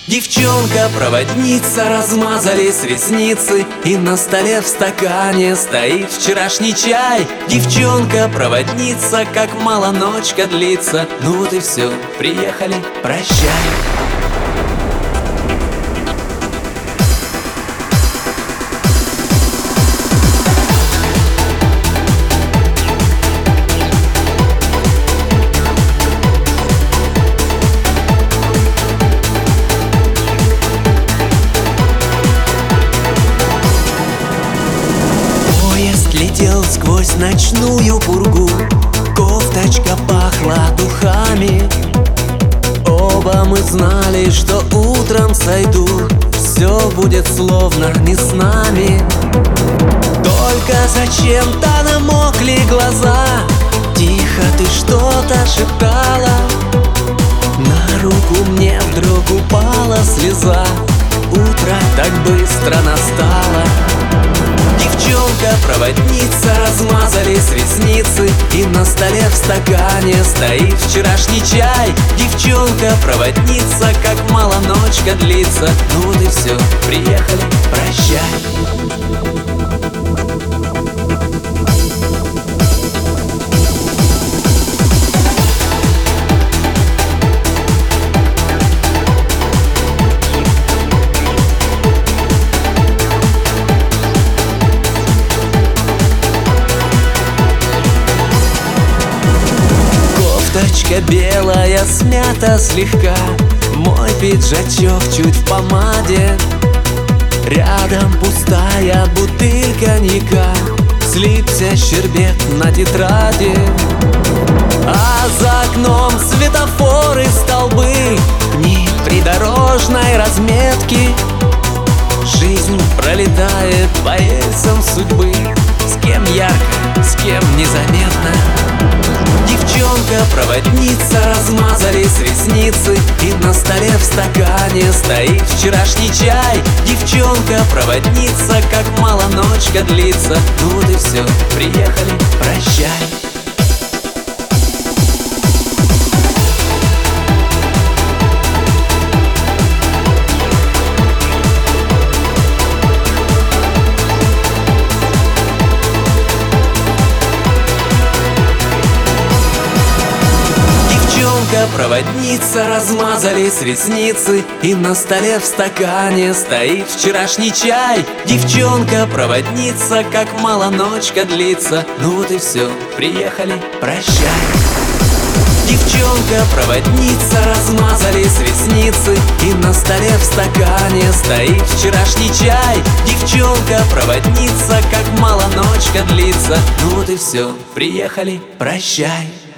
Девчонка-проводница, размазались ресницы, и на столе в стакане стоит вчерашний чай. Девчонка-проводница, как мало ночка длится. Ну вот и все, приехали, прощай. Летел сквозь ночную пургу, кофточка пахла духами. Оба мы знали, что утром сойду, все будет словно не с нами. Только зачем-то намокли глаза, тихо ты что-то шептала. На руку мне вдруг упала слеза, утро так быстро настало. Девчонка-проводница, размазались ресницы, и на столе в стакане стоит вчерашний чай. Девчонка-проводница, как мало ночка длится. Ну вот и все, приехали, прощай. Кофточка белая, смята слегка, мой пиджачок чуть в помаде. Рядом пустая бутыль коньяка, слипся щербет на тетради. А за окном светофоры, столбы, ни придорожной разметки. Жизнь пролетает по рельсам судьбы, с кем ярко, с кем незаметно. Девчонка-проводница, размазались ресницы, и на столе в стакане стоит вчерашний чай. Девчонка-проводница, как мало ночка длится. Ну вот и все, приехали, прощай. Девчонка-проводница, размазались ресницы, и на столе в стакане стоит вчерашний чай. Девчонка-проводница, как мало ночка длится. Ну вот и все, приехали, прощай. Девчонка-проводница, размазались ресницы, и на столе в стакане стоит вчерашний чай. Девчонка-проводница, как мало ночка длится. Ну вот и все, приехали, прощай.